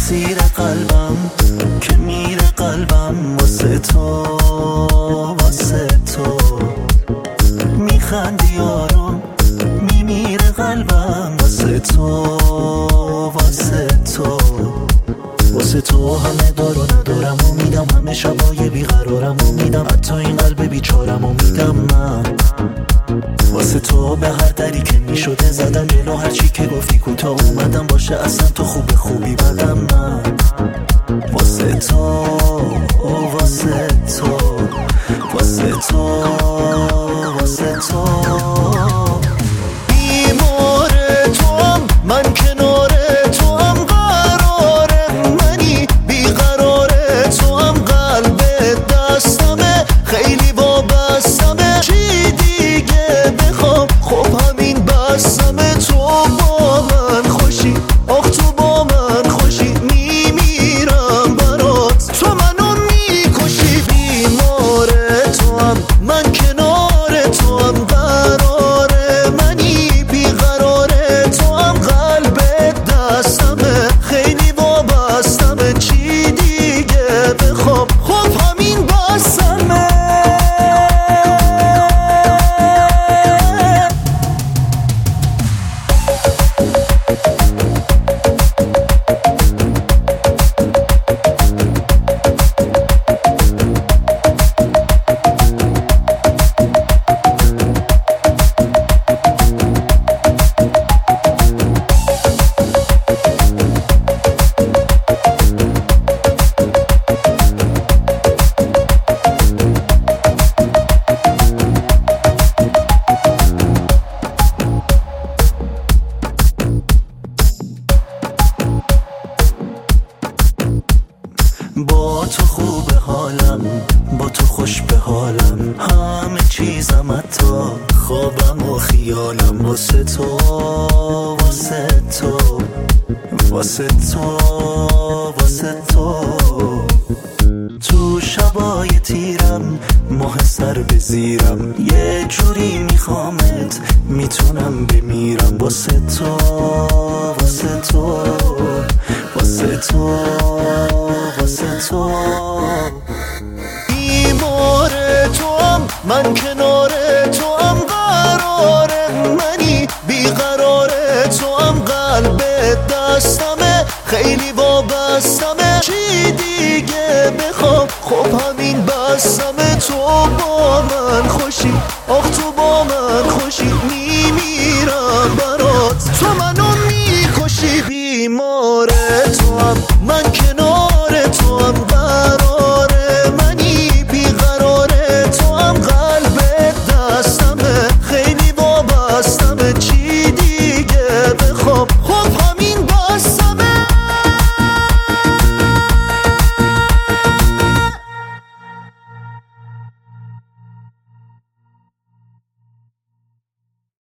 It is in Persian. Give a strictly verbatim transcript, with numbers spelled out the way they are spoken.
اسیر قلبم که میره قلبم واسه تو واسه تو میخندی آروم میمیره قلبم واسه تو واسه تو واسه تو همه دار و ندارم و میدم همه شبای بیقرارم و میدم حتی این قلب بیچارم و میدم من واسه تو به هر دری که میشده زدم جلو هرچی که گفتی کوتاه اومدم باشه اصلا تو خوب خوبی بدم من واسه تو واسه تو واسه تو واسه تو بیمار توام من کنار توام قرار منی بیقرار توام قلب دستمه خیلی وابستمه چی دیگه بخوام خب همین بستمه تو با من خوشی آخ تو با من خوشی میمیرم برات تو منو میکشی بیمار توام من کنار توام قرار منی بیقرار توام قلب دستمه خیلی وابستمه چی دیگه بخوام خب همین بستمه با تو خوب حالم با تو خوش به حالم همه چیزم حتی خوابم و خیالم واسه تو واسه تو واسه تو واسه تو تو شبای تیرم ماه سر به زیرم یه جوری میخوامت میتونم بمیرم واسه تو واسه تو واسه تو واسه تو بیمار توام من کنار توام قرار منی بیقرار توام قلب دستمه خیلی وابستمه چی دیگه بخوام خب همین بستمه تو با من خوشی آخ تو با من خوشی